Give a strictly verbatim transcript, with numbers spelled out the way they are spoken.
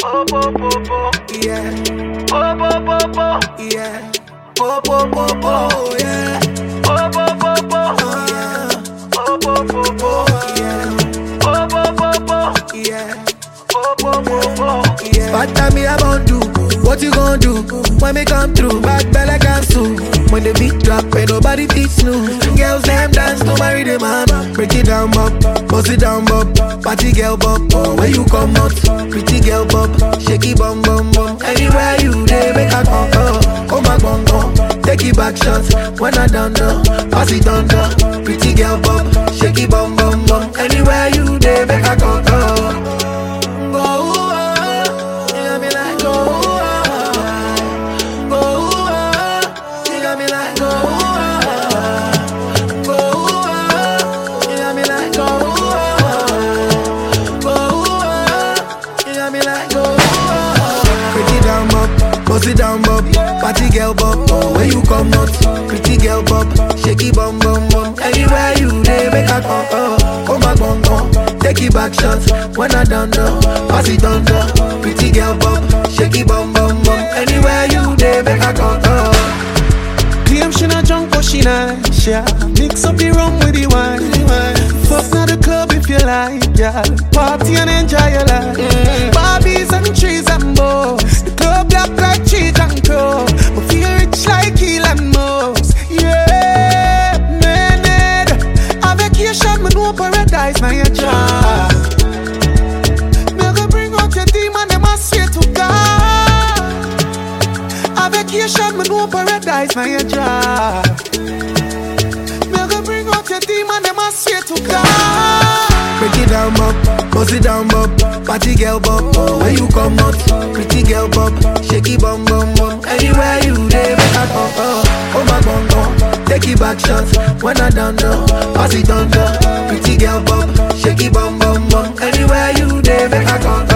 Oh, oh, oh, oh, yeah. Oh, oh, oh, oh, yeah. Oh, oh, oh, oh, yeah. Oh, oh, oh, oh, yeah. Oh, oh, oh, oh, yeah. Oh, oh, oh, oh, yeah. Oh, oh, oh, oh, yeah. Bad time me about do. What you gon' do when me come through? Bad belle cancel. When the beat drop, ain't nobody teach snooze. Girls them dance to marry the man. Break it down, bop, bust it down, bop. Party girl, bop, oh, where you come out? Pretty girl, bop, shaky bum bum bum. Anywhere you dey, make a come, oh, come back, bum bum. Take it back shots when I done done. Pass it on down. Pretty girl, bop, shaky bum bum bum. Anywhere you dey, make a come, oh. Bust it down, bop, party girl, bop, oh, where you come out? Pretty girl, bop, shaky bum bum bum. Anywhere you dey, make a come, oh, come back, bum bum. Take it back shots when I done done. Pass it on down. Pretty girl, bop, shaky bum bum bum. Anywhere you dey, make a come, oh. Damn, she not drunk, but she nice, yeah. Mix up the rum with the wine. Fuck now the club if you like, yeah. Party and enjoy your life. Mm. Barbies and trees and bows. The club black like cheese and crow. But feel rich like Elon Musk. Yeah, man, a vacation, me know paradise, now your job. Me go bring out your demon, them I swear to God. A vacation, me know paradise, now your job. Me go bring out your demon, them I swear to God. Break it down, bop, bust it down, bop. Party girl, bop, oh, where you come out? Pretty girl, bop, shaky bum bum bum. Anywhere you dey, make a come, oh, oh my bum bum. Take it back shots when I done done. Pass it on down. Pretty girl, bop, shaky bum bum bum. Anywhere you dey, make a come.